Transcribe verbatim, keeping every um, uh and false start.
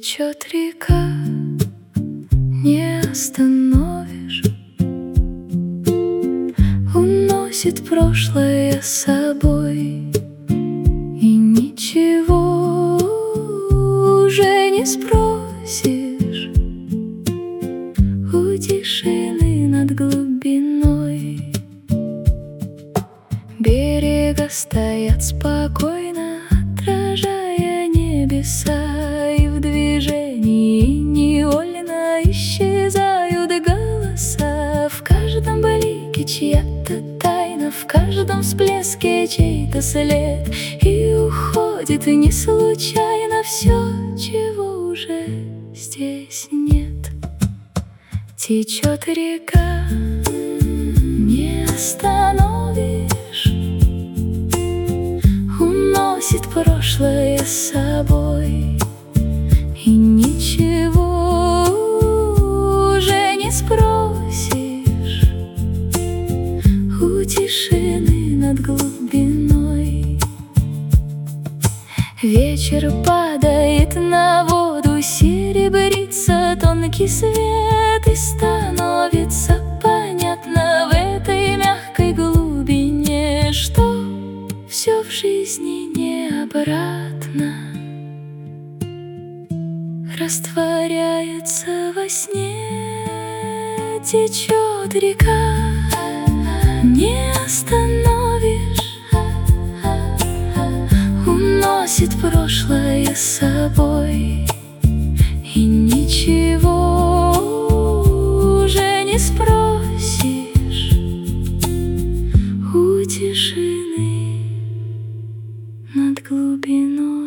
Течет река, не остановишь, уносит прошлое с собой, и ничего уже не спросишь у тишины над глубиной. Берега стоят спокойно, отражая небеса, и в движении невольно исчезают голоса. В каждом блике чья-то тайна, в каждом всплеске чей-то след, и уходит не случайно все, чего уже здесь нет. Течет река, не остановишь, уносит прошлое с собой, и ничего уже не спросишь у тишины над глубиной. Вечер падает на воду, серебрится тонкий свет, и становится понятно в этой мягкой глубине, что все в жизни необратно растворяется во сне. Течет река, не остановишь, уносит прошлое с собой, и ничего уже не спросишь у тишины над глубиной.